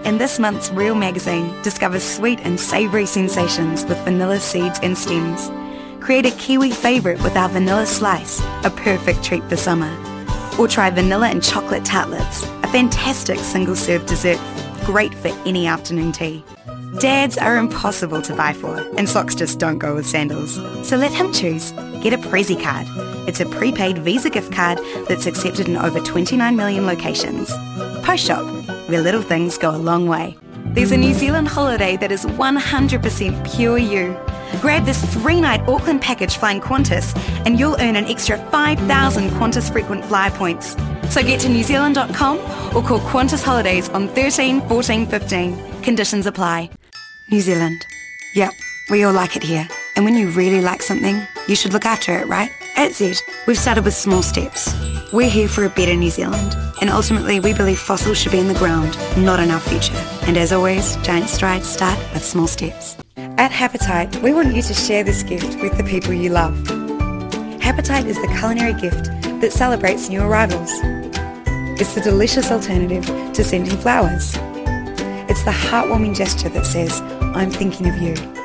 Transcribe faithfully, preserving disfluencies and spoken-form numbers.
In this month's Real magazine, discover sweet and savoury sensations with vanilla seeds and stems. Create a Kiwi favourite with our vanilla slice, a perfect treat for summer. Or try vanilla and chocolate tartlets, a fantastic single-serve dessert, great for any afternoon tea. Dads are impossible to buy for, and socks just don't go with sandals. So let him choose. Get a Prezi card. It's a prepaid Visa gift card that's accepted in over twenty-nine million locations. Post shop, where little things go a long way. There's a New Zealand holiday that is one hundred percent pure you. Grab this three-night Auckland package flying Qantas and you'll earn an extra five thousand Qantas frequent flyer points. So get to new zealand dot com or call Qantas Holidays on thirteen fourteen fifteen. Conditions apply. New Zealand. Yep, we all like it here. And when you really like something, you should look after it, right? At Zed, we've started with small steps. We're here for a better New Zealand. And ultimately, we believe fossils should be in the ground, not in our future. And as always, giant strides start with small steps. At Hapatite, we want you to share this gift with the people you love. Hapatite is the culinary gift that celebrates new arrivals. It's the delicious alternative to sending flowers. It's the heartwarming gesture that says, I'm thinking of you.